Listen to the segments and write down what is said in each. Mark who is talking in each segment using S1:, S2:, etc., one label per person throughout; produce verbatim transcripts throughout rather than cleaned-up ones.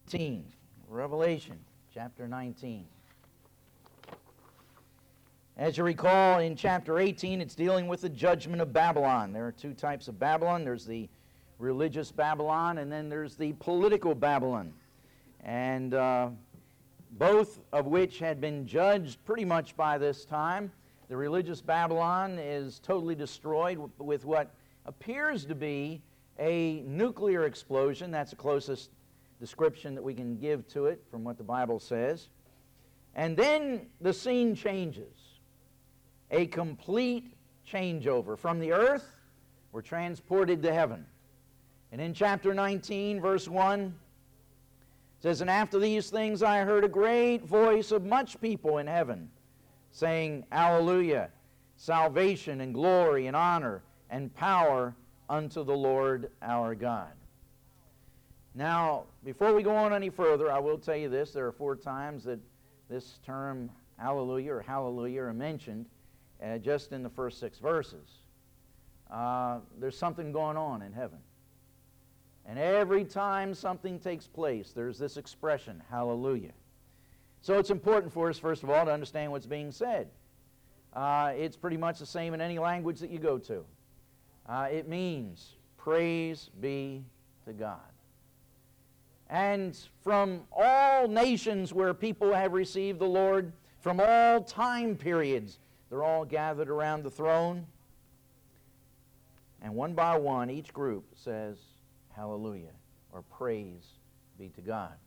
S1: nineteen, Revelation chapter nineteen. As you recall, in chapter eighteen, it's dealing with the judgment of Babylon. There are two types of Babylon. There's the religious Babylon, and then there's the political Babylon. And uh, both of which had been judged pretty much by this time. The religious Babylon is totally destroyed with what appears to be a nuclear explosion. That's the closest description that we can give to it from what the Bible says. And then the scene changes. A complete changeover. From the earth, we're transported to heaven. And in chapter nineteen, verse one, it says, "And after these things I heard a great voice of much people in heaven, saying, Alleluia, salvation and glory and honor and power unto the Lord our God." Now, before we go on any further, I will tell you this. There are four times that this term Alleluia or Hallelujah are mentioned uh, just in the first six verses. Uh, there's something going on in heaven. And every time something takes place, there's this expression, Hallelujah. So it's important for us, first of all, to understand what's being said. Uh, it's pretty much the same in any language that you go to. Uh, it means, praise be to God. And from all nations where people have received the Lord, from all time periods, they're all gathered around the throne. And one by one, each group says, Hallelujah, or praise be to God.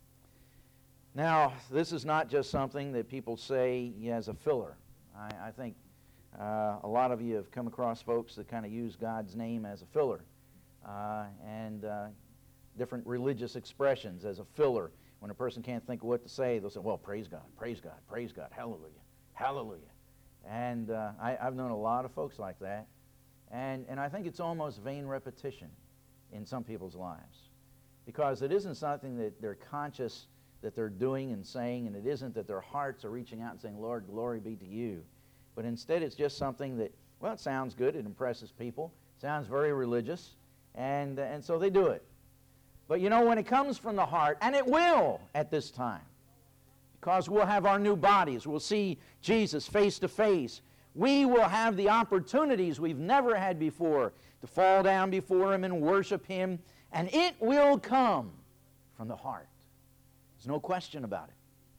S1: Now, this is not just something that people say as a filler. I, I think uh, a lot of you have come across folks that kind of use God's name as a filler. Uh, and uh, different religious expressions as a filler. When a person can't think of what to say, they'll say, well, praise God, praise God, praise God, hallelujah, hallelujah. And uh, I, I've known a lot of folks like that. And, and I think it's almost vain repetition in some people's lives. Because it isn't something that they're conscious that they're doing and saying, and it isn't that their hearts are reaching out and saying, Lord, glory be to you. But instead it's just something that, well, it sounds good, it impresses people, sounds very religious, and, and so they do it. But you know, when it comes from the heart, and it will at this time, because we'll have our new bodies, we'll see Jesus face to face, we will have the opportunities we've never had before to fall down before Him and worship Him, and it will come from the heart. There's no question about it.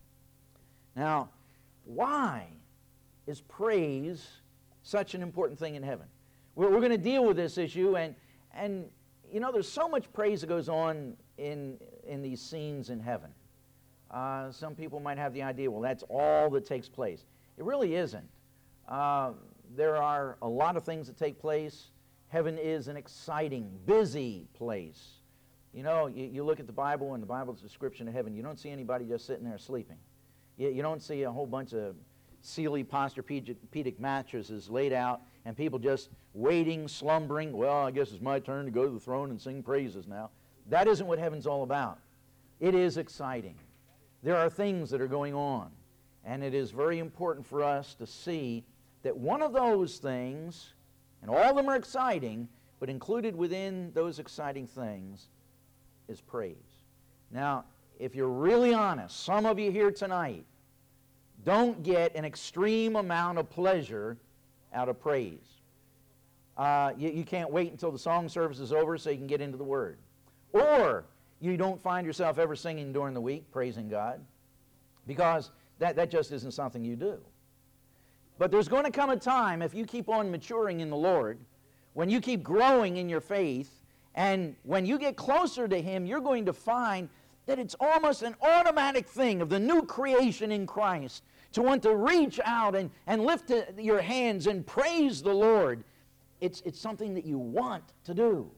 S1: Now, why is praise such an important thing in heaven? We're, we're going to deal with this issue, and and you know, there's so much praise that goes on in, in these scenes in heaven. Uh, some people might have the idea, well, that's all that takes place. It really isn't. Uh, there are a lot of things that take place. Heaven is an exciting, busy place. You know, you, you look at the Bible and the Bible's description of heaven, you don't see anybody just sitting there sleeping. You, you don't see a whole bunch of Sealy Posturepedic mattresses laid out and people just waiting, slumbering. Well, I guess it's my turn to go to the throne and sing praises now. That isn't what heaven's all about. It is exciting. There are things that are going on. And it is very important for us to see that one of those things, and all of them are exciting, but included within those exciting things is praise. Now, if you're really honest, some of you here tonight don't get an extreme amount of pleasure out of praise. Uh, you, you can't wait until the song service is over so you can get into the Word. Or you don't find yourself ever singing during the week, praising God, because that, that just isn't something you do. But there's going to come a time, if you keep on maturing in the Lord, when you keep growing in your faith, and when you get closer to Him, you're going to find that it's almost an automatic thing of the new creation in Christ to want to reach out and, and lift your hands and praise the Lord. It's, it's something that you want to do.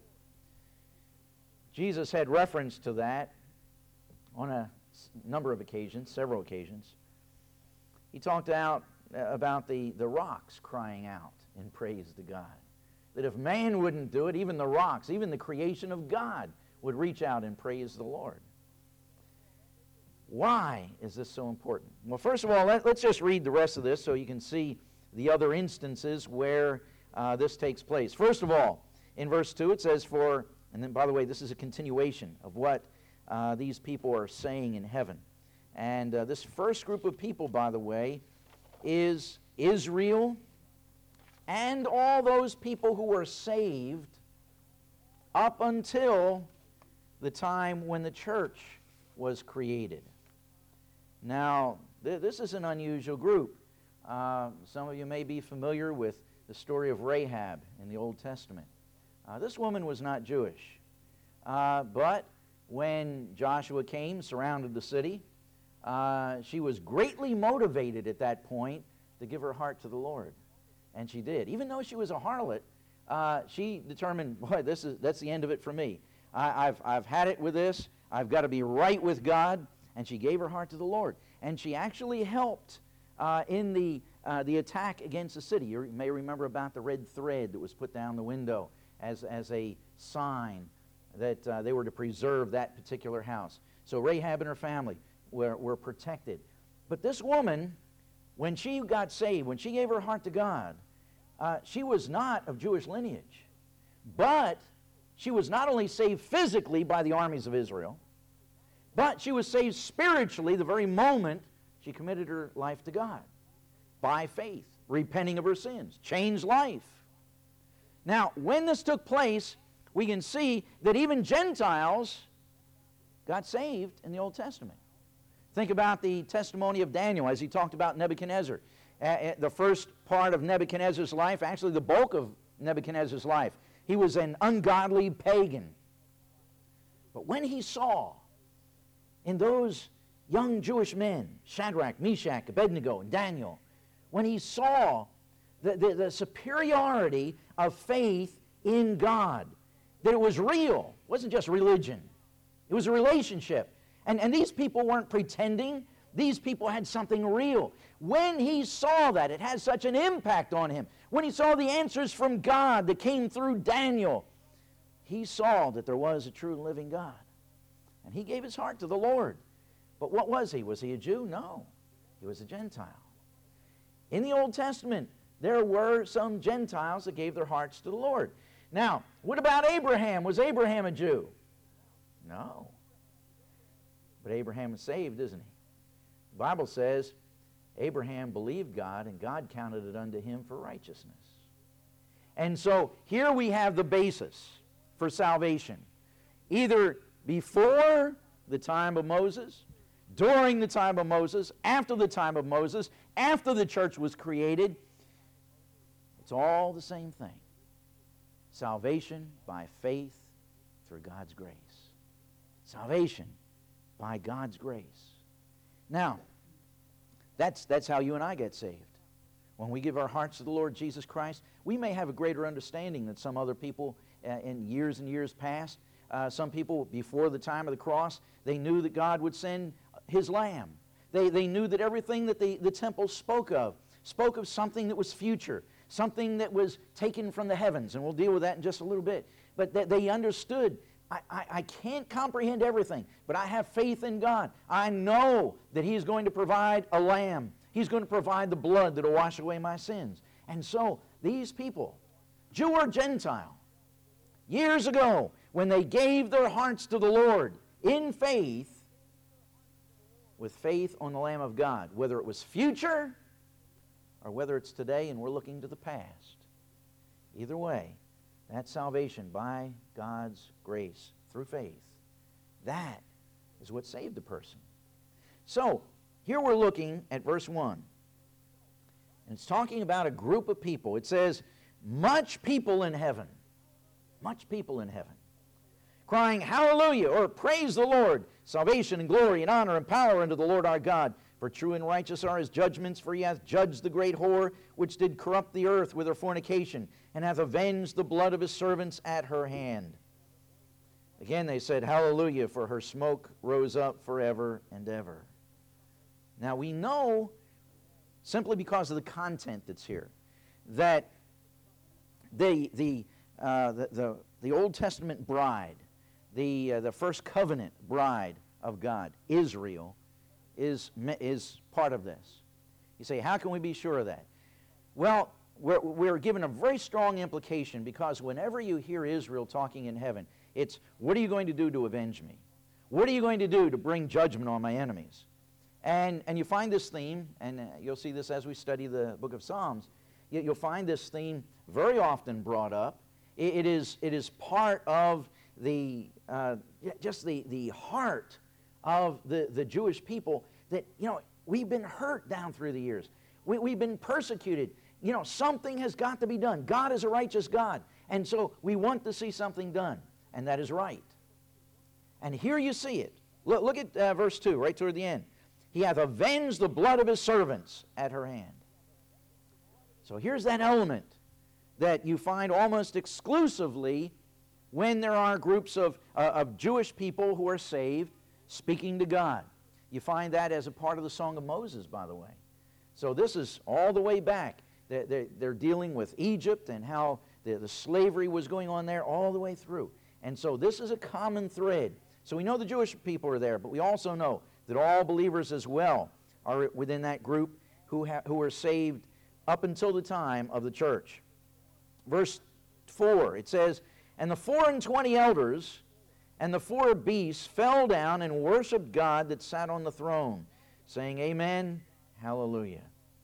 S1: Jesus had reference to that on a number of occasions, several occasions. He talked out about the, the rocks crying out in praise to God. That if man wouldn't do it, even the rocks, even the creation of God would reach out and praise the Lord. Why is this so important? Well, first of all, let, let's just read the rest of this so you can see the other instances where uh, this takes place. First of all, in verse two it says, for, and then by the way, this is a continuation of what uh, these people are saying in heaven. And uh, this first group of people, by the way, is Israel and all those people who were saved up until the time when the church was created. Now, th- this is an unusual group. Uh, some of you may be familiar with the story of Rahab in the Old Testament. Uh, this woman was not Jewish, uh, but when Joshua came, surrounded the city, uh, she was greatly motivated at that point to give her heart to the Lord, and she did. Even though she was a harlot, uh, she determined, boy, this is that's the end of it for me. I, I've I've had it with this. I've got to be right with God, and she gave her heart to the Lord, and she actually helped uh, in the uh, the attack against the city. You may remember about the red thread that was put down the window as, as a sign that uh, they were to preserve that particular house. So Rahab and her family were, were protected. But this woman, when she got saved, when she gave her heart to God, uh, she was not of Jewish lineage. But she was not only saved physically by the armies of Israel, but she was saved spiritually the very moment she committed her life to God by faith, repenting of her sins, changed life. Now, when this took place, we can see that even Gentiles got saved in the Old Testament. Think about the testimony of Daniel as he talked about Nebuchadnezzar. Uh, the first part of Nebuchadnezzar's life, actually the bulk of Nebuchadnezzar's life, he was an ungodly pagan. But when he saw in those young Jewish men, Shadrach, Meshach, Abednego, and Daniel, when he saw the, the, the superiority of faith in God, that it was real, it wasn't just religion, it was a relationship. And, and these people weren't pretending, these people had something real. When he saw that, it had such an impact on him. When he saw the answers from God that came through Daniel, he saw that there was a true and living God. And he gave his heart to the Lord. But what was he? Was he a Jew? No. He was a Gentile. In the Old Testament, there were some Gentiles that gave their hearts to the Lord. Now, what about Abraham? Was Abraham a Jew? No. But Abraham was saved, isn't he? The Bible says Abraham believed God, and God counted it unto him for righteousness. And so here we have the basis for salvation. Either before the time of Moses, during the time of Moses, after the time of Moses, after the church was created, it's all the same thing. Salvation by faith through God's grace. Salvation by God's grace. Now, that's, that's how you and I get saved. When we give our hearts to the Lord Jesus Christ, we may have a greater understanding than some other people uh, in years and years past. Uh, some people, before the time of the cross, they knew that God would send His Lamb. They, they knew that everything that the, the temple spoke of, spoke of something that was future, something that was taken from the heavens, and we'll deal with that in just a little bit. But that they understood, I, I, I can't comprehend everything, but I have faith in God. I know that He's going to provide a lamb. He's going to provide the blood that will wash away my sins. And so these people, Jew or Gentile, years ago, when they gave their hearts to the Lord in faith, with faith on the Lamb of God, whether it was future or whether it's today and we're looking to the past. Either way, that's salvation by God's grace through faith. That is what saved the person. So, here we're looking at verse one. And it's talking about a group of people. It says, much people in heaven. Much people in heaven. Crying, hallelujah, or praise the Lord. Salvation and glory and honor and power unto the Lord our God. For true and righteous are His judgments, for He hath judged the great whore, which did corrupt the earth with her fornication, and hath avenged the blood of His servants at her hand. Again they said, hallelujah, for her smoke rose up forever and ever. Now we know, simply because of the content that's here, that the, the, uh, the, the, the Old Testament bride, the, uh, the first covenant bride of God, Israel, is, is part of this. You say, how can we be sure of that? Well, we're, we're given a very strong implication, because whenever you hear Israel talking in heaven, it's, what are you going to do to avenge me? What are you going to do to bring judgment on my enemies? And, and you find this theme, and uh, you'll see this as we study the book of Psalms, you, you'll find this theme very often brought up. It, it, is, it is part of the, uh, just the, the heart of the, the Jewish people that, you know, we've been hurt down through the years. We, we've been persecuted. You know, something has got to be done. God is a righteous God. And so we want to see something done. And that is right. And here you see it. Look, look at uh, verse two, right toward the end. He hath avenged the blood of his servants at her hand. So here's that element that you find almost exclusively when there are groups of, uh, of Jewish people who are saved speaking to God. You find that as a part of the Song of Moses, by the way. So this is all the way back. They're, they're, they're dealing with Egypt and how the, the slavery was going on there all the way through. And so this is a common thread. So we know the Jewish people are there, but we also know that all believers as well are within that group who, ha- who are saved up until the time of the church. Verse four, it says, And the four and twenty elders and the four beasts fell down and worshipped God that sat on the throne, saying, Amen, hallelujah.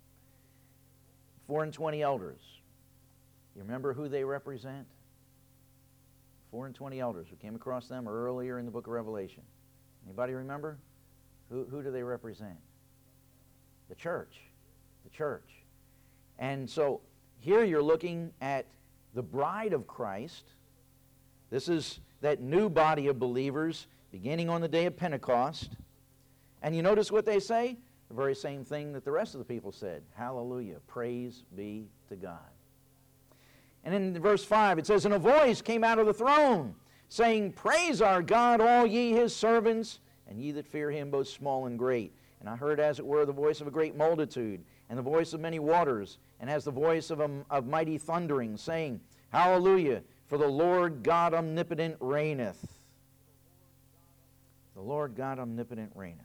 S1: Four and twenty elders. You remember who they represent? Four and twenty elders. We came across them earlier in the book of Revelation. Anybody remember? Who, who do they represent? The church. The church. And so here you're looking at the bride of Christ. This is that new body of believers beginning on the day of Pentecost. And you notice what they say? The very same thing that the rest of the people said. Hallelujah. Praise be to God. And in verse five it says, And a voice came out of the throne, saying, Praise our God, all ye his servants, and ye that fear him, both small and great. And I heard, as it were, the voice of a great multitude, and the voice of many waters, and as the voice of, a, of mighty thundering, saying, Hallelujah, for the Lord God omnipotent reigneth. The Lord God omnipotent reigneth.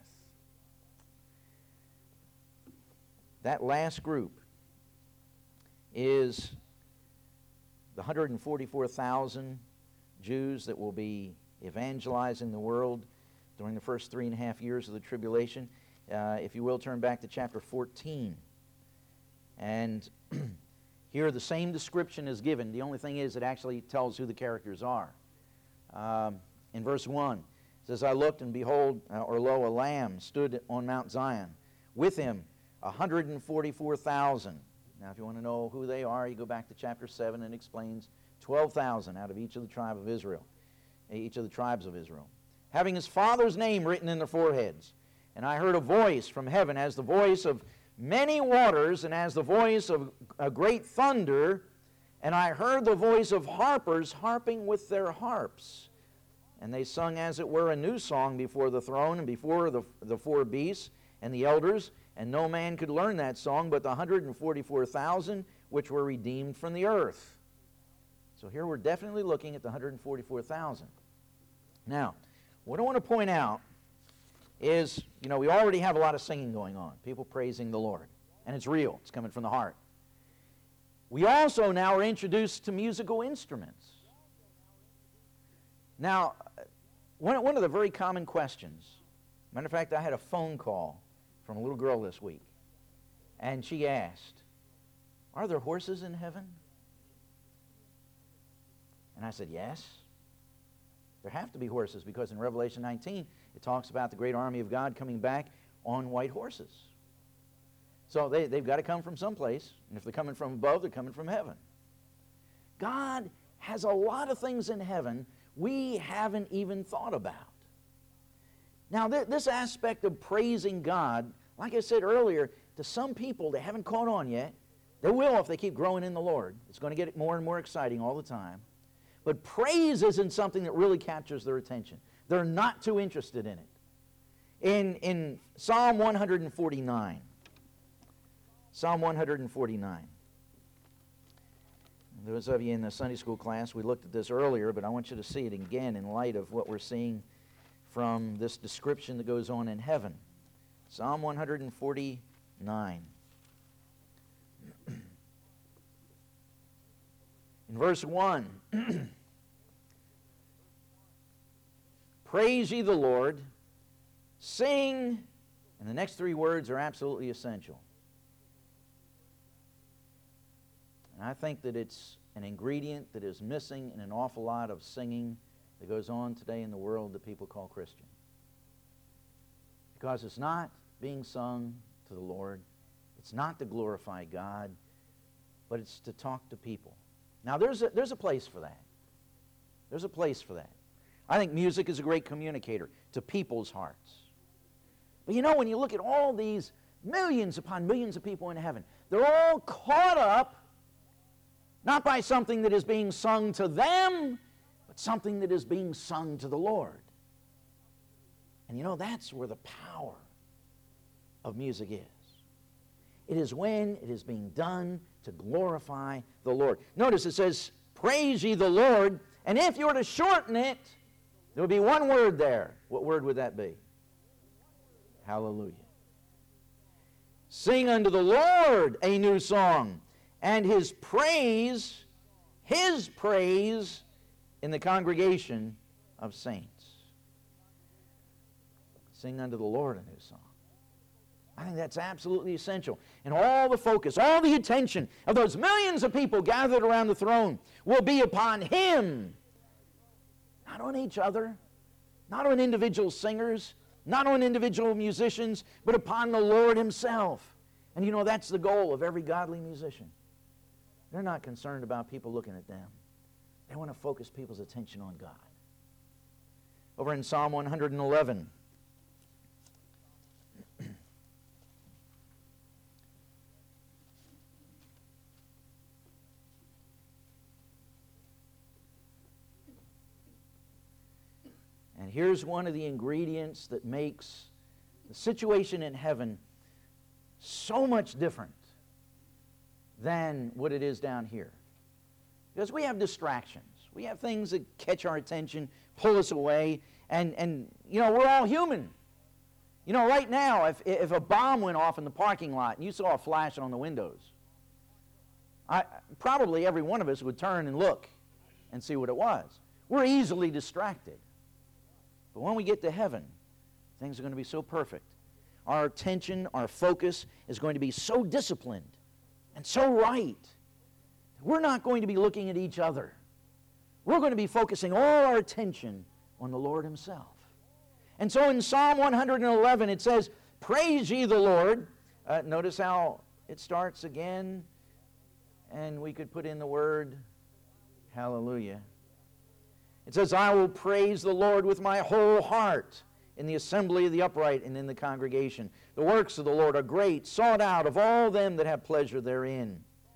S1: That last group is the one hundred forty-four thousand Jews that will be evangelizing the world during the first three and a half years of the tribulation. Uh, if you will, turn back to chapter fourteen. And here the same description is given. The only thing is it actually tells who the characters are. Um, in verse one, it says, I looked, and behold, uh, or lo, a lamb stood on Mount Zion. With him one hundred forty-four thousand. Now, if you want to know who they are, you go back to chapter seven, and it explains twelve thousand out of each of the tribe of Israel, each of the tribes of Israel, having his father's name written in their foreheads. And I heard a voice from heaven, as the voice of many waters, and as the voice of a great thunder. And I heard the voice of harpers harping with their harps. And they sung, as it were, a new song before the throne, and before the, the four beasts and the elders. And no man could learn that song but the one hundred forty-four thousand which were redeemed from the earth. So here we're definitely looking at the one hundred forty-four thousand. Now, what I want to point out is, you know, we already have a lot of singing going on, people praising the Lord. And it's real. It's coming from the heart. We also now are introduced to musical instruments. Now, one, one of the very common questions, matter of fact, I had a phone call from a little girl this week, and she asked, are there horses in heaven? And I said, yes. There have to be horses, because in Revelation nineteen, it talks about the great army of God coming back on white horses. So they, they've got to come from someplace, and if they're coming from above, they're coming from heaven. God has a lot of things in heaven we haven't even thought about. Now, th- this aspect of praising God, like I said earlier, to some people, they haven't caught on yet. They will if they keep growing in the Lord. It's going to get more and more exciting all the time. But praise isn't something that really captures their attention. They're not too interested in it. In, in Psalm one forty-nine, Psalm one forty-nine. Those of you in the Sunday school class, we looked at this earlier, but I want you to see it again in light of what we're seeing from this description that goes on in heaven. Psalm one forty-nine. In verse one, praise ye the Lord, sing, and the next three words are absolutely essential. And I think that it's an ingredient that is missing in an awful lot of singing that goes on today in the world that people call Christian. Because it's not being sung to the Lord. It's not to glorify God, but it's to talk to people. Now, there's a, there's a place for that. There's a place for that. I think music is a great communicator to people's hearts. But you know, when you look at all these millions upon millions of people in heaven, they're all caught up not by something that is being sung to them, but something that is being sung to the Lord. And you know, that's where the power of music is. It is when it is being done to glorify the Lord. Notice it says, praise ye the Lord, and if you were to shorten it, there would be one word there. What word would that be? Hallelujah. Sing unto the Lord a new song, and his praise, his praise in the congregation of saints. Sing unto the Lord a new song. I think that's absolutely essential. And all the focus, all the attention of those millions of people gathered around the throne will be upon him. Not on each other, not on individual singers, not on individual musicians, but upon the Lord himself. And you know, that's the goal of every godly musician. They're not concerned about people looking at them. They want to focus people's attention on God. Over in Psalm one hundred eleven, and here's one of the ingredients that makes the situation in heaven so much different than what it is down here. Because we have distractions. We have things that catch our attention, pull us away, and, and you know, we're all human. You know, right now, if, if a bomb went off in the parking lot and you saw a flash on the windows, I, probably every one of us would turn and look and see what it was. We're easily distracted. But when we get to heaven, things are going to be so perfect. Our attention, our focus is going to be so disciplined and so right. We're not going to be looking at each other. We're going to be focusing all our attention on the Lord himself. And so in Psalm one hundred eleven it says, praise ye the Lord. Uh, notice how it starts again. And we could put in the word hallelujah. It says, I will praise the Lord with my whole heart in the assembly of the upright and in the congregation. The works of the Lord are great, sought out of all them that have pleasure therein.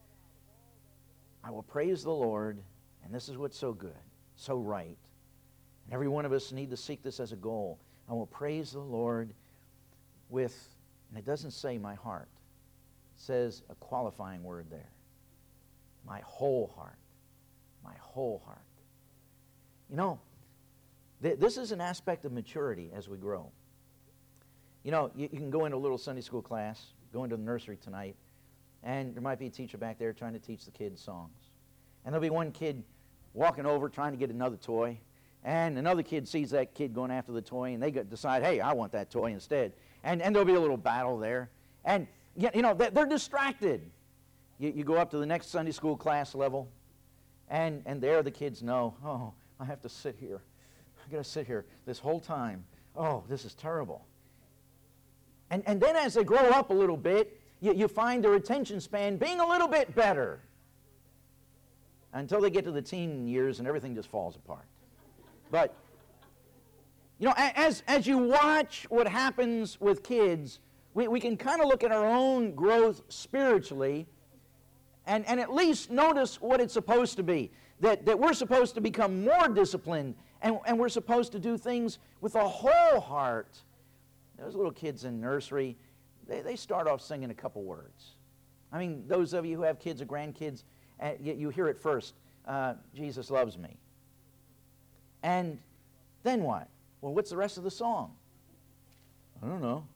S1: I will praise the Lord, and this is what's so good, so right. And every one of us need to seek this as a goal. I will praise the Lord with, and it doesn't say my heart. It says a qualifying word there. My whole heart. My whole heart. You know, th- this is an aspect of maturity as we grow. You know, you, you can go into a little Sunday school class, go into the nursery tonight, and there might be a teacher back there trying to teach the kids songs. And there'll be one kid walking over trying to get another toy, and another kid sees that kid going after the toy, and they get, decide, hey, I want that toy instead. And, and there'll be a little battle there. And, you know, they're distracted. You, you go up to the next Sunday school class level, and, and there the kids know, oh, I have to sit here. I've got to sit here this whole time. Oh, this is terrible. And, and then as they grow up a little bit, you, you find their attention span being a little bit better until they get to the teen years and everything just falls apart. But, you know, as, as you watch what happens with kids, we, we can kind of look at our own growth spiritually and, and at least notice what it's supposed to be. That, that we're supposed to become more disciplined, and, and we're supposed to do things with a whole heart. Those little kids in nursery, they, they start off singing a couple words. I mean, those of you who have kids or grandkids, uh, you, you hear it first, uh, Jesus loves me. And then what? Well, what's the rest of the song? I don't know.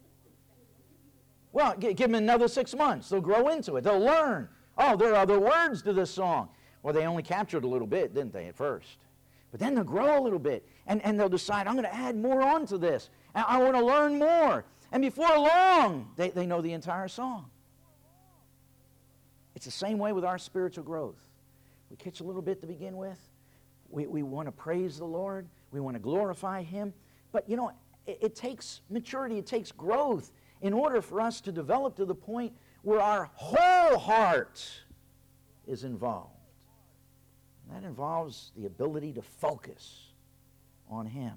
S1: Well, g- give them another six months. They'll grow into it. They'll learn. Oh, there are other words to this song. Well, they only captured a little bit, didn't they, at first? But then they'll grow a little bit, and, and they'll decide, I'm going to add more onto this. And I want to learn more. And before long, they, they know the entire song. It's the same way with our spiritual growth. We catch a little bit to begin with. We, we want to praise the Lord. We want to glorify Him. But, you know, it, it takes maturity. It takes growth in order for us to develop to the point where our whole heart is involved. And that involves the ability to focus on Him.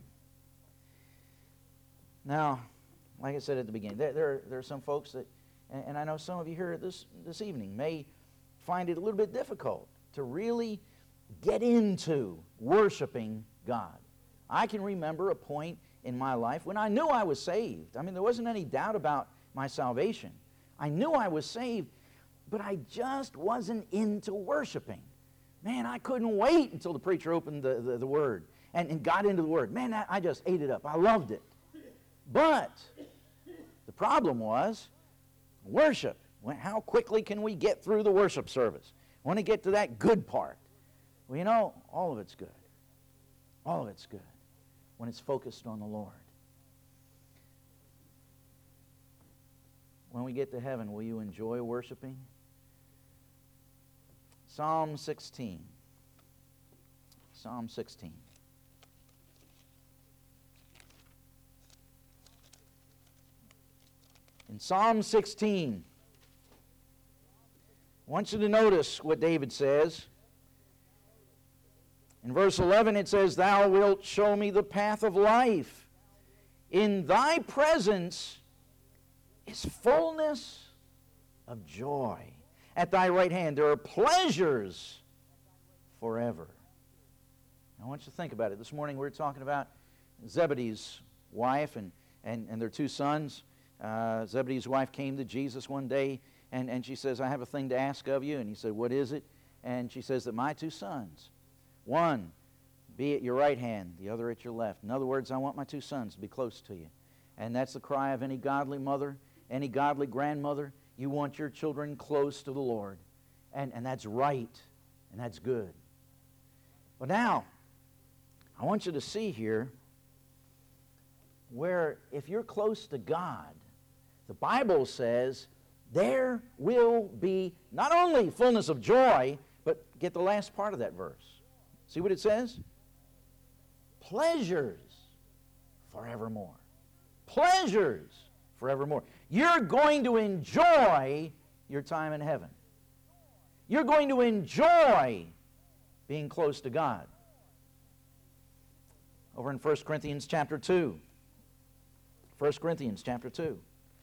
S1: Now, like I said at the beginning, there, there, there are some folks that, and, and I know some of you here this, this evening may find it a little bit difficult to really get into worshiping God. I can remember a point in my life when I knew I was saved. I mean, there wasn't any doubt about my salvation. I knew I was saved, but I just wasn't into worshiping. Man, I couldn't wait until the preacher opened the, the, the Word and, and got into the Word. Man, I, I just ate it up. I loved it. But the problem was worship. How quickly can we get through the worship service? I want to get to that good part. Well, you know, all of it's good. All of it's good when it's focused on the Lord. When we get to heaven, will you enjoy worshiping? Psalm sixteen. Psalm sixteen. In Psalm sixteen, I want you to notice what David says. In verse eleven it says, Thou wilt show me the path of life. In Thy presence is fullness of joy. At Thy right hand there are pleasures forever. I want you to think about it. This morning we were talking about Zebedee's wife and, and, and their two sons. Uh, Zebedee's wife came to Jesus one day, and, and she says, I have a thing to ask of you. And he said, what is it? And she says that my two sons, one be at your right hand, the other at your left. In other words, I want my two sons to be close to you. And that's the cry of any godly mother, any godly grandmother. You want your children close to the Lord. And, and that's right, and that's good. But now, I want you to see here where if you're close to God, the Bible says there will be not only fullness of joy, but get the last part of that verse. See what it says? Pleasures forevermore. Pleasures forevermore. You're going to enjoy your time in heaven. You're going to enjoy being close to God. Over in First Corinthians chapter two. First Corinthians chapter two.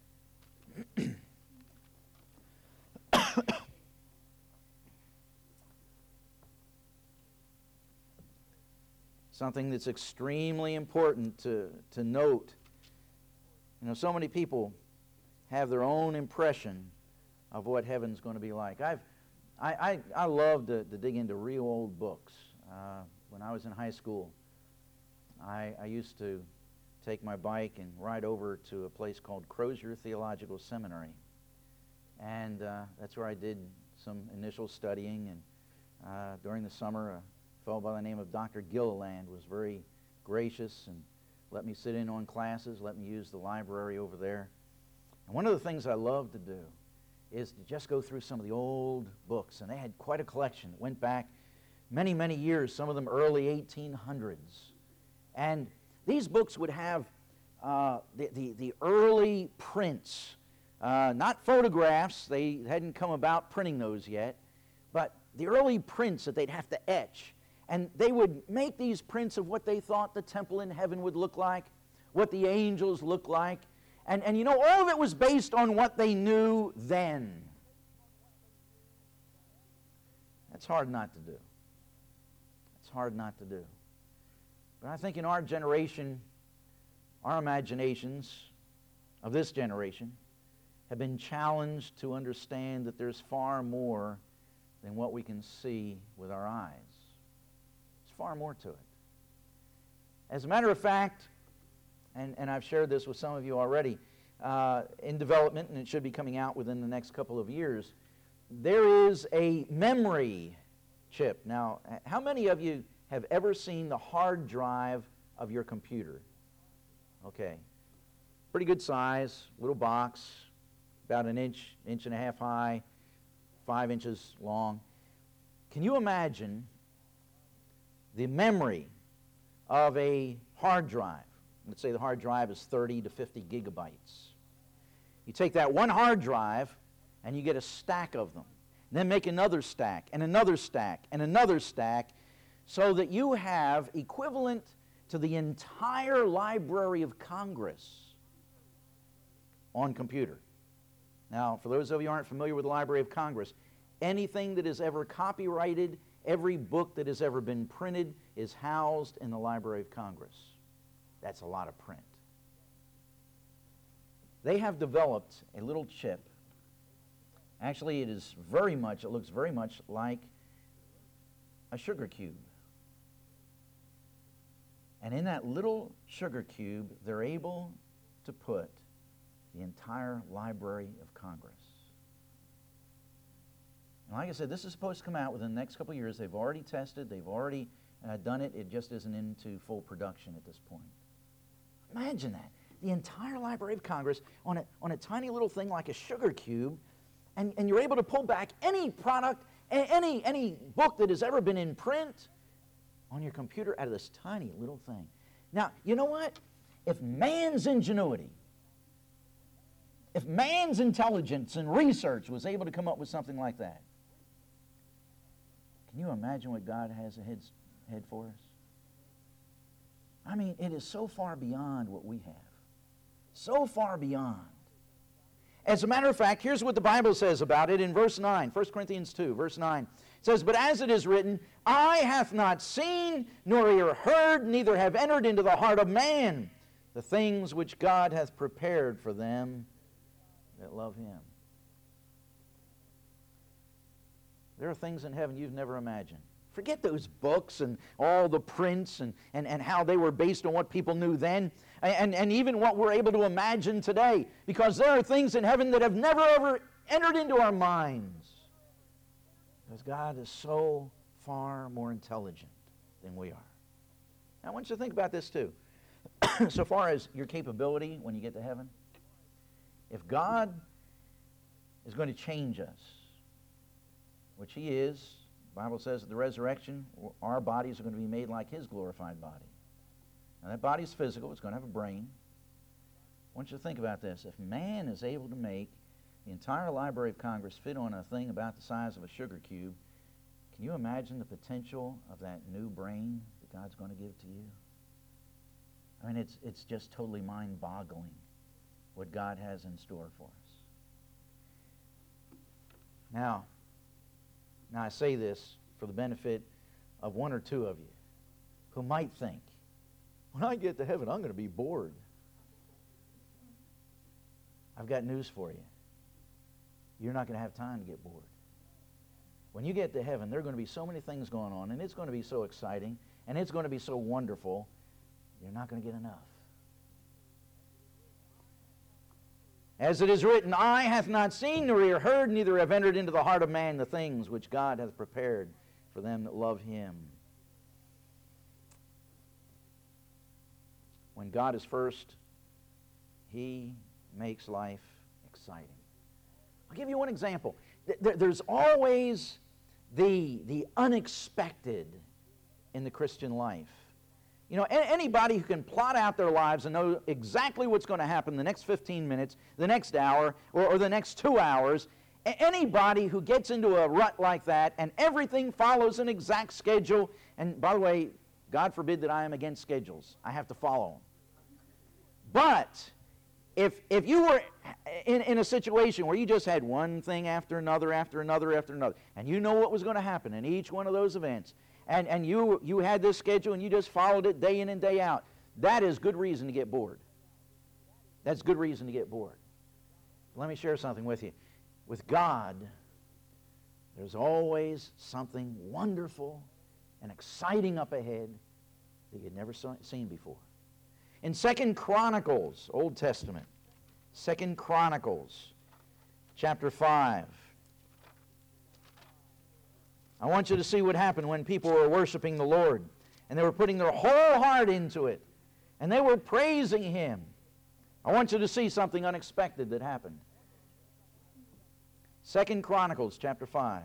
S1: Something that's extremely important to, to note. You know, so many people have their own impression of what heaven's going to be like. I've, I, I, I love to, to dig into real old books. Uh, when I was in high school, I, I used to take my bike and ride over to a place called Crozier Theological Seminary. And uh, that's where I did some initial studying. And uh, during the summer, a fellow by the name of Doctor Gilliland was very gracious and let me sit in on classes, let me use the library over there. And one of the things I love to do is to just go through some of the old books. And they had quite a collection that went back many, many years, some of them early eighteen hundreds. And these books would have uh, the, the, the early prints, uh, not photographs. They hadn't come about printing those yet, but the early prints that they'd have to etch. And they would make these prints of what they thought the temple in heaven would look like, what the angels looked like. And, and you know, all of it was based on what they knew then. That's hard not to do. It's hard not to do. But I think in our generation, our imaginations of this generation have been challenged to understand that there's far more than what we can see with our eyes. There's far more to it. As a matter of fact, and, and I've shared this with some of you already, uh, in development, and it should be coming out within the next couple of years, there is a memory chip. Now, how many of you have ever seen the hard drive of your computer? Okay. Pretty good size, little box, about an inch, inch and a half high, five inches long. Can you imagine the memory of a hard drive? Let's say the hard drive is thirty to fifty gigabytes. You take that one hard drive and you get a stack of them. And then make another stack and another stack and another stack so that you have equivalent to the entire Library of Congress on computer. Now, for those of you who aren't familiar with the Library of Congress, anything that is ever copyrighted, every book that has ever been printed is housed in the Library of Congress. That's a lot of print. They have developed a little chip. Actually, it is very much, it looks very much like a sugar cube. And in that little sugar cube, they're able to put the entire Library of Congress. And like I said, this is supposed to come out within the next couple of years. They've already tested, they've already uh, done it. It just isn't into full production at this point. Imagine that. The entire Library of Congress on a, on a tiny little thing like a sugar cube, and, and you're able to pull back any product, any, any book that has ever been in print on your computer out of this tiny little thing. Now, you know what? If man's ingenuity, if man's intelligence and research was able to come up with something like that, can you imagine what God has ahead, ahead for us? I mean, it is so far beyond what we have. So far beyond. As a matter of fact, here's what the Bible says about it in verse nine, First Corinthians two, verse nine. It says, "But as it is written, eye hath not seen, nor ear heard, neither have entered into the heart of man the things which God hath prepared for them that love Him." There are things in heaven you've never imagined. Forget those books and all the prints and, and, and how they were based on what people knew then, and, and even what we're able to imagine today, because there are things in heaven that have never ever entered into our minds, because God is so far more intelligent than we are. Now, I want you to think about this too. So far as your capability when you get to heaven, if God is going to change us, which He is, the Bible says at the resurrection, our bodies are going to be made like His glorified body. Now that body's physical, it's going to have a brain. I want you to think about this. If man is able to make the entire Library of Congress fit on a thing about the size of a sugar cube, can you imagine the potential of that new brain that God's going to give to you? I mean, it's, it's just totally mind-boggling what God has in store for us. Now, Now, I say this for the benefit of one or two of you who might think, when I get to heaven, I'm going to be bored. I've got news for you. You're not going to have time to get bored. When you get to heaven, there are going to be so many things going on, and it's going to be so exciting, and it's going to be so wonderful, you're not going to get enough. As it is written, eye hath not seen, nor ear heard, neither have entered into the heart of man the things which God hath prepared for them that love Him. When God is first, He makes life exciting. I'll give you one example. There's always the, the unexpected in the Christian life. You know, anybody who can plot out their lives and know exactly what's going to happen the next fifteen minutes, the next hour, or, or the next two hours, anybody who gets into a rut like that and everything follows an exact schedule, and by the way, God forbid that I am against schedules. I have to follow them. But if, if you were in, in a situation where you just had one thing after another, after another, after another, and you know what was going to happen in each one of those events, And, and you, you had this schedule and you just followed it day in and day out, that is good reason to get bored. That's good reason to get bored. Let me share something with you. With God, there's always something wonderful and exciting up ahead that you'd never saw, seen before. In Second Chronicles, Old Testament, Second Chronicles, chapter five, I want you to see what happened when people were worshiping the Lord. And they were putting their whole heart into it. And they were praising Him. I want you to see something unexpected that happened. Second Chronicles chapter five.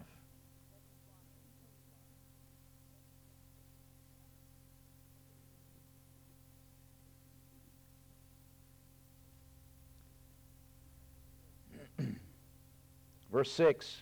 S1: Verse six.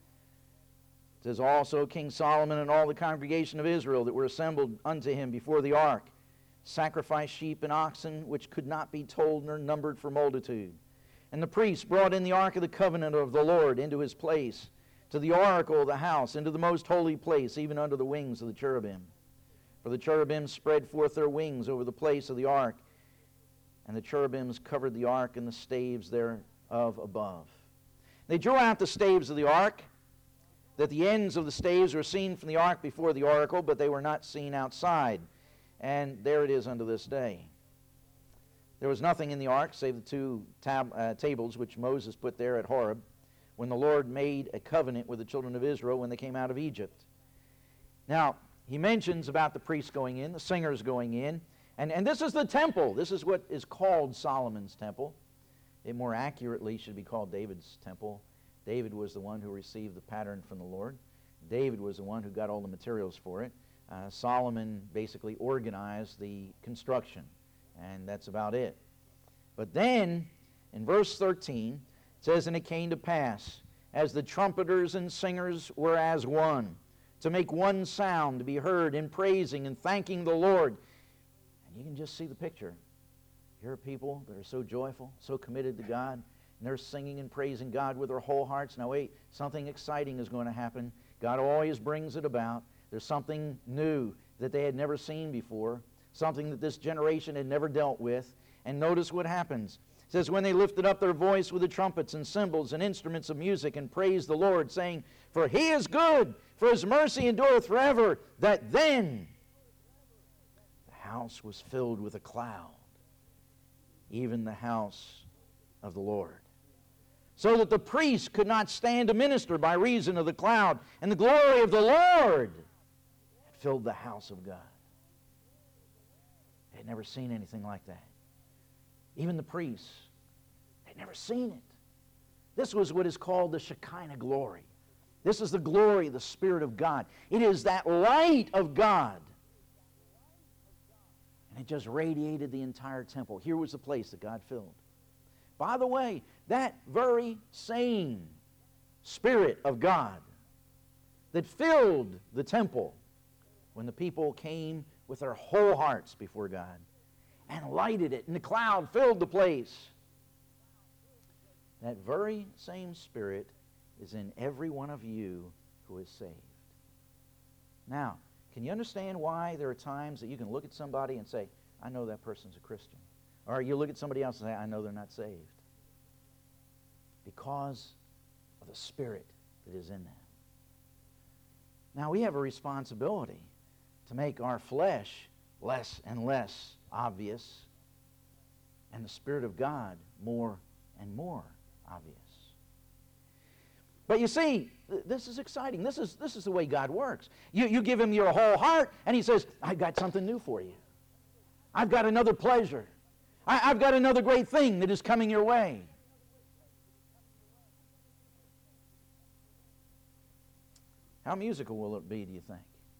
S1: It says, also King Solomon and all the congregation of Israel that were assembled unto him before the ark sacrificed sheep and oxen, which could not be told nor numbered for multitude. And the priests brought in the ark of the covenant of the Lord into his place, to the oracle of the house, into the most holy place, even under the wings of the cherubim. For the cherubims spread forth their wings over the place of the ark, and the cherubims covered the ark and the staves thereof above. They drew out the staves of the ark, that the ends of the staves were seen from the ark before the oracle, but they were not seen outside. And there it is unto this day. There was nothing in the ark save the two tab- uh, tables which Moses put there at Horeb, when the Lord made a covenant with the children of Israel when they came out of Egypt. Now, he mentions about the priests going in, the singers going in, and, and this is the temple. This is what is called Solomon's temple. It more accurately should be called David's temple. David was the one who received the pattern from the Lord. David was the one who got all the materials for it. Uh, Solomon basically organized the construction, and that's about it. But then, in verse thirteen, it says, and it came to pass, as the trumpeters and singers were as one, to make one sound to be heard in praising and thanking the Lord. And you can just see the picture. Here are people that are so joyful, so committed to God, and they're singing and praising God with their whole hearts. Now wait, something exciting is going to happen. God always brings it about. There's something new that they had never seen before, something that this generation had never dealt with. And notice what happens. It says, when they lifted up their voice with the trumpets and cymbals and instruments of music and praised the Lord, saying, for He is good, for His mercy endureth forever, that then the house was filled with a cloud, even the house of the Lord. So that the priests could not stand to minister by reason of the cloud, and the glory of the Lord had filled the house of God. They had never seen anything like that. Even the priests, they'd never seen it. This was what is called the Shekinah glory. This is the glory of the Spirit of God. It is that light of God. And it just radiated the entire temple. Here was the place that God filled. By the way, that very same Spirit of God that filled the temple when the people came with their whole hearts before God and lighted it, and the cloud filled the place. That very same Spirit is in every one of you who is saved. Now, can you understand why there are times that you can look at somebody and say, I know that person's a Christian? Or you look at somebody else and say, I know they're not saved. Because of the Spirit that is in them. Now, we have a responsibility to make our flesh less and less obvious, and the Spirit of God more and more obvious. But you see, th- this is exciting. This is, this is the way God works. You, you give Him your whole heart, and He says, I've got something new for you. I've got another pleasure. I, I've got another great thing that is coming your way. How musical will it be, do you think?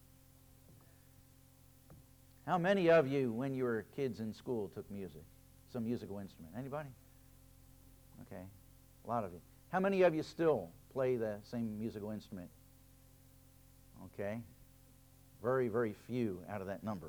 S1: How many of you, when you were kids in school, took music? Some musical instrument? Anybody? Okay. A lot of you. How many of you still play the same musical instrument? Okay. Very, very few out of that number.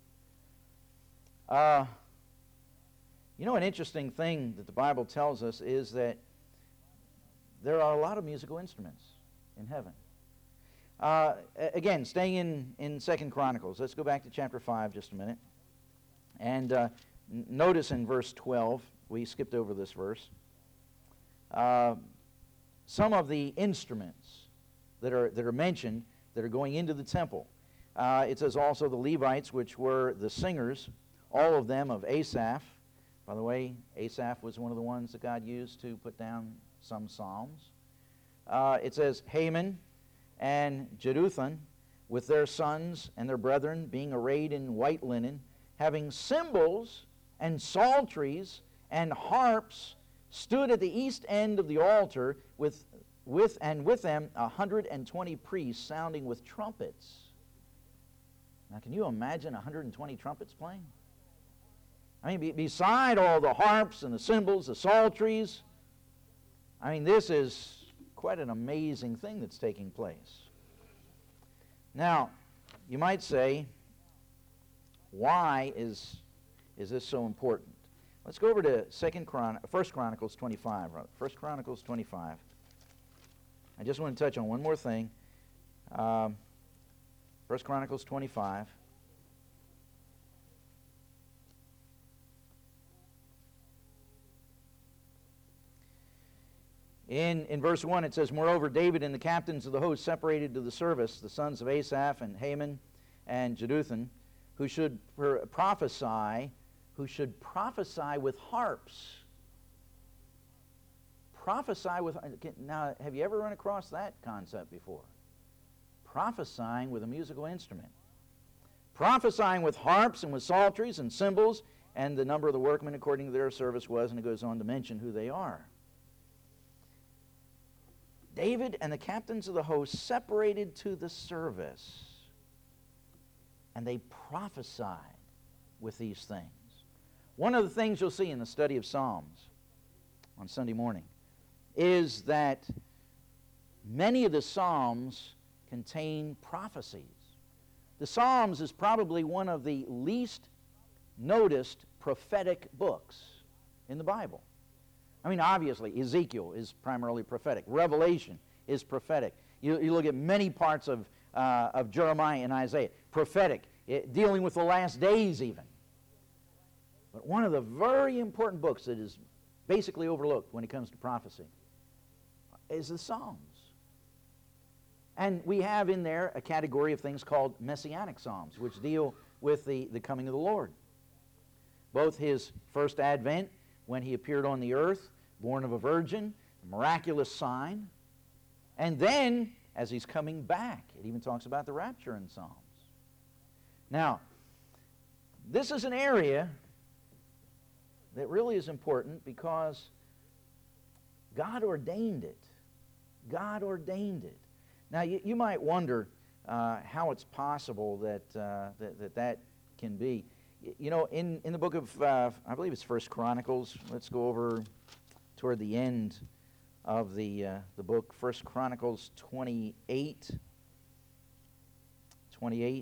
S1: Uh, you know, an interesting thing that the Bible tells us is that there are a lot of musical instruments in heaven. Uh, again, staying in, in Second Chronicles, let's go back to chapter five just a minute. And uh, n- notice in verse twelve, we skipped over this verse, uh, some of the instruments that are, that are mentioned that are going into the temple. Uh, it says also the Levites, which were the singers, all of them of Asaph. By the way, Asaph was one of the ones that God used to put down some psalms. Uh, it says Heman and Jeduthun, with their sons and their brethren, being arrayed in white linen, having cymbals and psalteries and harps, stood at the east end of the altar with, with and with them a hundred and twenty priests sounding with trumpets. Now, can you imagine a hundred and twenty trumpets playing? I mean, be, beside all the harps and the cymbals, the psalteries, I mean, this is quite an amazing thing that's taking place. Now, you might say, why is, is this so important? Let's go over to Second Chron- First Chronicles twenty-five. Rather. First Chronicles twenty-five. I just want to touch on one more thing. Um, First Chronicles twenty-five. In, in verse one it says, Moreover, David and the captains of the host separated to the service the sons of Asaph and Heman and Jeduthun, who should prophesy, who should prophesy with harps. Prophesy with, now have you ever run across that concept before? Prophesying with a musical instrument. Prophesying with harps and with psalteries and cymbals, and the number of the workmen according to their service was, and it goes on to mention who they are. David and the captains of the host separated to the service, and they prophesied with these things. One of the things you'll see in the study of Psalms on Sunday morning is that many of the Psalms contain prophecies. The Psalms is probably one of the least noticed prophetic books in the Bible. I mean, obviously, Ezekiel is primarily prophetic. Revelation is prophetic. You, you look at many parts of, uh, of Jeremiah and Isaiah, prophetic, it, dealing with the last days even. But one of the very important books that is basically overlooked when it comes to prophecy is the Psalms. And we have in there a category of things called Messianic Psalms, which deal with the, the coming of the Lord. Both his first advent, when he appeared on the earth, born of a virgin, a miraculous sign, and then as he's coming back. It even talks about the rapture in Psalms. Now, this is an area that really is important because God ordained it. God ordained it. Now, you, you might wonder uh, how it's possible that, uh, that, that that can be. You know, in, in the book of, uh, I believe it's First Chronicles. Let's go over toward the end of the uh, the book, First Chronicles twenty-eight. twenty-eight.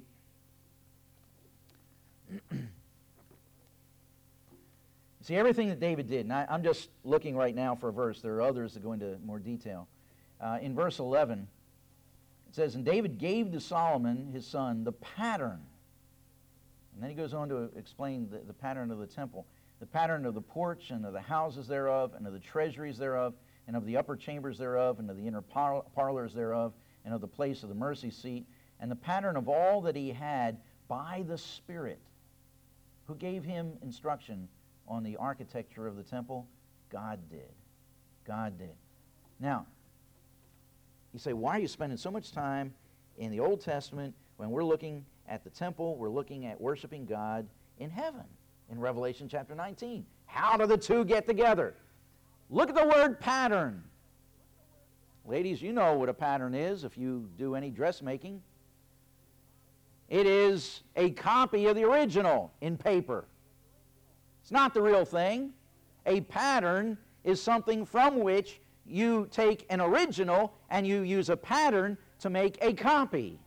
S1: See, everything that David did, and I, I'm just looking right now for a verse. There are others that go into more detail. Uh, in verse eleven, it says, And David gave to Solomon, his son, the pattern. And then he goes on to explain the, the pattern of the temple, the pattern of the porch and of the houses thereof, and of the treasuries thereof, and of the upper chambers thereof, and of the inner par- parlors thereof, and of the place of the mercy seat, and the pattern of all that he had by the Spirit. Who gave him instruction on the architecture of the temple? God did. God did. Now, you say, why are you spending so much time in the Old Testament when we're looking at the temple, we're looking at worshiping God in heaven in Revelation chapter nineteen? How do the two get together? Look at the word pattern. Ladies, you know what a pattern is if you do any dressmaking. It is a copy of the original in paper. It's not the real thing. A pattern is something from which you take an original and you use a pattern to make a copy.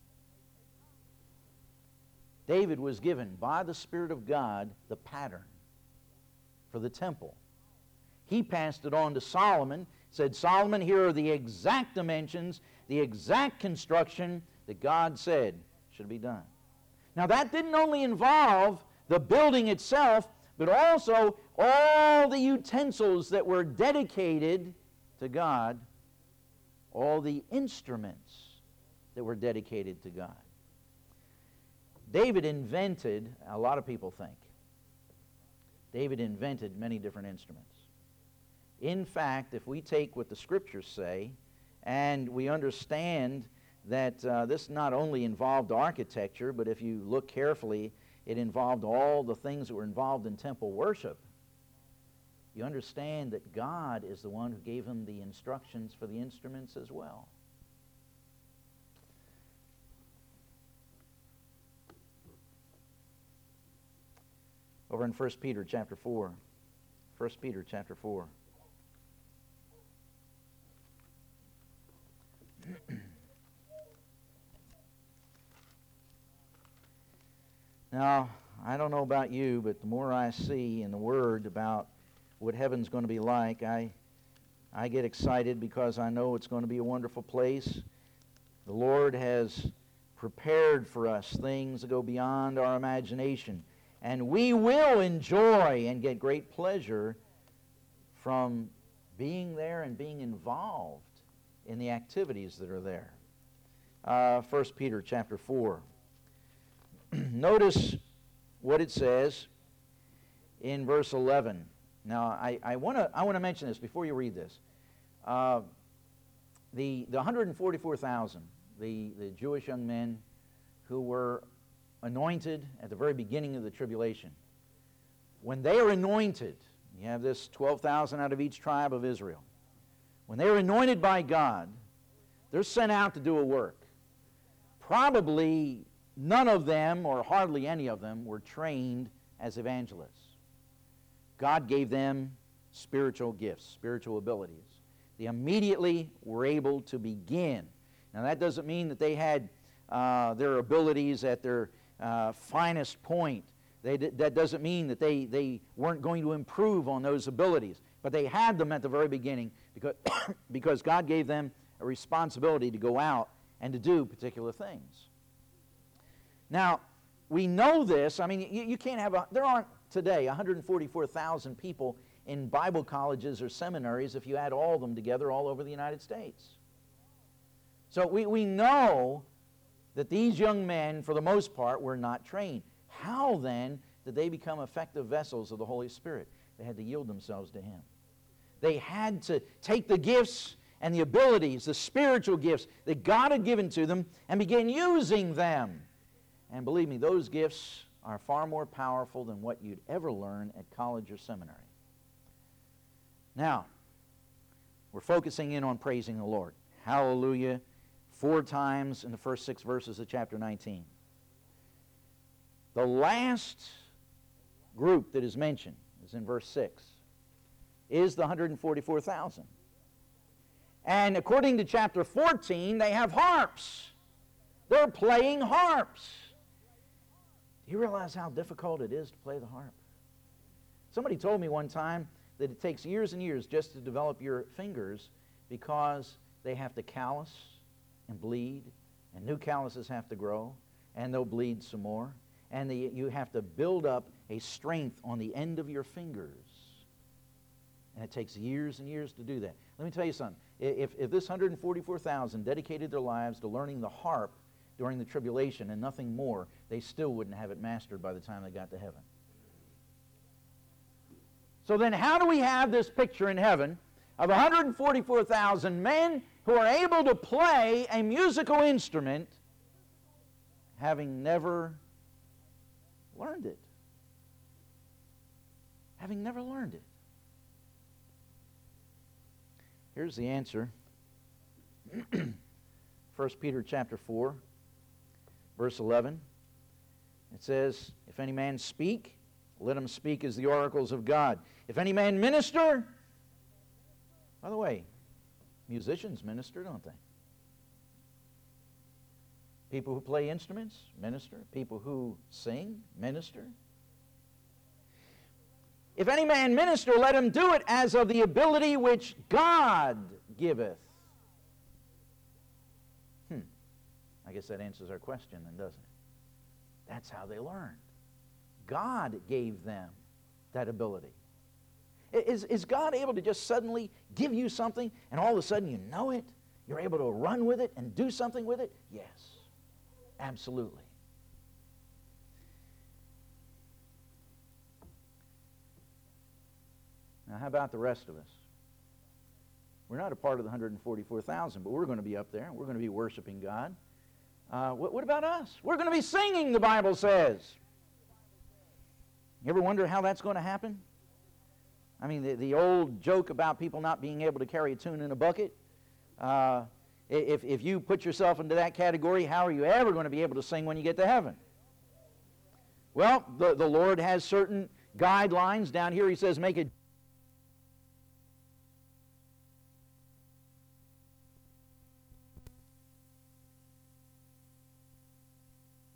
S1: David was given by the Spirit of God the pattern for the temple. He passed it on to Solomon, said, Solomon, here are the exact dimensions, the exact construction that God said should be done. Now that didn't only involve the building itself, but also all the utensils that were dedicated to God, all the instruments that were dedicated to God. David invented, a lot of people think, David invented many different instruments. In fact, if we take what the Scriptures say and we understand that uh, this not only involved architecture, but if you look carefully, it involved all the things that were involved in temple worship. You understand that God is the one who gave him the instructions for the instruments as well. Over in First Peter chapter four. First Peter chapter four. Now, I don't know about you, but the more I see in the Word about what heaven's going to be like, I, I get excited because I know it's going to be a wonderful place. The Lord has prepared for us things that go beyond our imagination. And we will enjoy and get great pleasure from being there and being involved in the activities that are there. Uh, First Peter chapter four. Notice what it says in verse eleven. Now, I, I want to I want to mention this before you read this. Uh, the the one hundred forty-four thousand, the, the Jewish young men who were anointed at the very beginning of the tribulation. When they are anointed, you have this twelve thousand out of each tribe of Israel. When they are anointed by God, they're sent out to do a work. Probably none of them, or hardly any of them, were trained as evangelists. God gave them spiritual gifts, spiritual abilities. They immediately were able to begin. Now, that doesn't mean that they had uh, their abilities at their uh, finest point. They, that doesn't mean that they, they weren't going to improve on those abilities. But they had them at the very beginning because, because God gave them a responsibility to go out and to do particular things. Now, we know this. I mean, you, you can't have a, there aren't today one hundred forty-four thousand people in Bible colleges or seminaries if you add all of them together all over the United States. So we, we know that these young men, for the most part, were not trained. How then did they become effective vessels of the Holy Spirit? They had to yield themselves to Him. They had to take the gifts and the abilities, the spiritual gifts that God had given to them, and begin using them. And believe me, those gifts are far more powerful than what you'd ever learn at college or seminary. Now, we're focusing in on praising the Lord. Hallelujah, four times in the first six verses of chapter nineteen. The last group that is mentioned is in verse six, is the one hundred forty-four thousand. And according to chapter fourteen, they have harps. They're playing harps. Do you realize how difficult it is to play the harp? Somebody told me one time that it takes years and years just to develop your fingers because they have to callus and bleed, and new calluses have to grow, and they'll bleed some more. And the, you have to build up a strength on the end of your fingers. And it takes years and years to do that. Let me tell you something. If, if this one hundred forty-four thousand dedicated their lives to learning the harp during the tribulation and nothing more, they still wouldn't have it mastered by the time they got to heaven. So then how do we have this picture in heaven of one hundred forty-four thousand men who are able to play a musical instrument having never learned it? Having never learned it. Here's the answer. First Peter chapter four, verse eleven. It says, if any man speak, let him speak as the oracles of God. If any man minister, by the way, musicians minister, don't they? People who play instruments, minister. People who sing, minister. If any man minister, let him do it as of the ability which God giveth. Hmm. I guess that answers our question then, doesn't it? That's how they learned. God gave them that ability. Is, is God able to just suddenly give you something and all of a sudden you know it? You're able to run with it and do something with it? Yes. Absolutely. Now, how about the rest of us? We're not a part of the one hundred forty-four thousand, but we're going to be up there. We're going to be worshiping God. Uh, what, what about us? We're going to be singing, the Bible says. You ever wonder how that's going to happen? I mean, the, the old joke about people not being able to carry a tune in a bucket. Uh, if, if you put yourself into that category, how are you ever going to be able to sing when you get to heaven? Well, the, the Lord has certain guidelines. Down here he says, make a